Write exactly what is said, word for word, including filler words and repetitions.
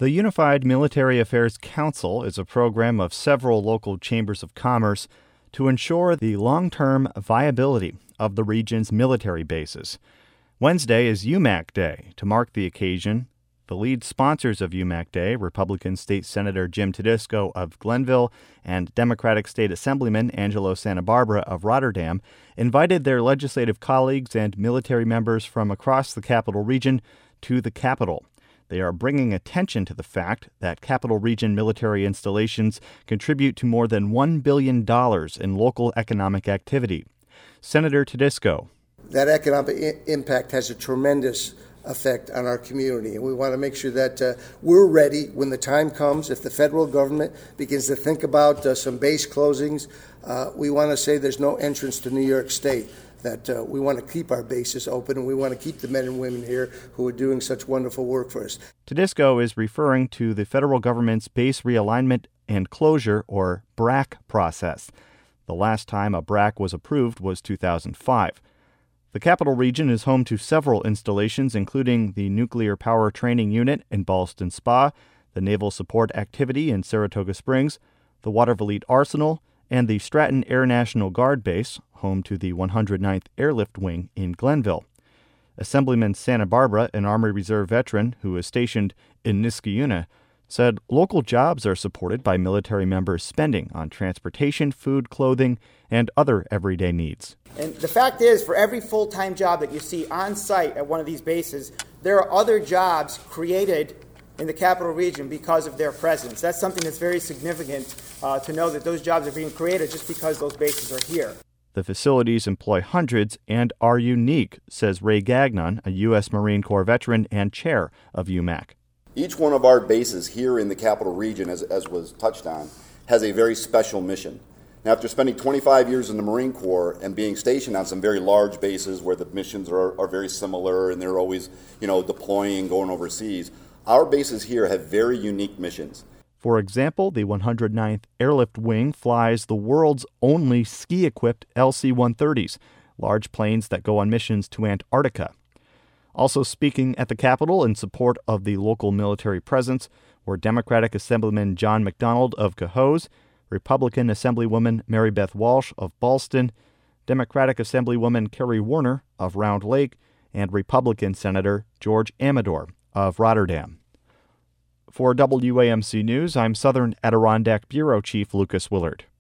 The Unified Military Affairs Council is a program of several local chambers of commerce to ensure the long-term viability of the region's military bases. Wednesday is U M A C Day. To mark the occasion, the lead sponsors of U M A C Day, Republican State Senator Jim Tedisco of Glenville and Democratic State Assemblyman Angelo Santabarbara of Rotterdam, invited their legislative colleagues and military members from across the Capital Region to the Capitol. They are bringing attention to the fact that Capital Region military installations contribute to more than one billion dollars in local economic activity. Senator Tedisco. That economic I- impact has a tremendous effect on our community, and we want to make sure that uh, we're ready when the time comes. If the federal government begins to think about uh, some base closings, uh, we want to say there's no entrance to New York State, that uh, we want to keep our bases open, and we want to keep the men and women here who are doing such wonderful work for us. Tedisco is referring to the federal government's base realignment and closure, or B R A C, process. The last time a B R A C was approved was two thousand five. The Capital Region is home to several installations, including the Nuclear Power Training Unit in Ballston Spa, the Naval Support Activity in Saratoga Springs, the Watervliet Arsenal, and the Stratton Air National Guard Base, home to the one hundred ninth Airlift Wing in Glenville. Assemblyman Santabarbara, an Army Reserve veteran who is stationed in Niskayuna, said local jobs are supported by military members' spending on transportation, food, clothing, and other everyday needs. And the fact is, for every full-time job that you see on site at one of these bases, there are other jobs created in the Capital Region because of their presence. That's something that's very significant uh, to know that those jobs are being created just because those bases are here. The facilities employ hundreds and are unique, says Ray Gagnon, a U S Marine Corps veteran and chair of U M A C. Each one of our bases here in the Capital Region, as, as was touched on, has a very special mission. Now, after spending twenty-five years in the Marine Corps and being stationed on some very large bases where the missions are, are very similar and they're always, you know, deploying and going overseas, our bases here have very unique missions. For example, the one hundred ninth Airlift Wing flies the world's only ski-equipped L C one thirties, large planes that go on missions to Antarctica. Also speaking at the Capitol in support of the local military presence were Democratic Assemblyman John McDonald of Cohoes, Republican Assemblywoman Mary Beth Walsh of Ballston, Democratic Assemblywoman Kerry Warner of Round Lake, and Republican Senator George Amador of Rotterdam. For W A M C News, I'm Southern Adirondack Bureau Chief Lucas Willard.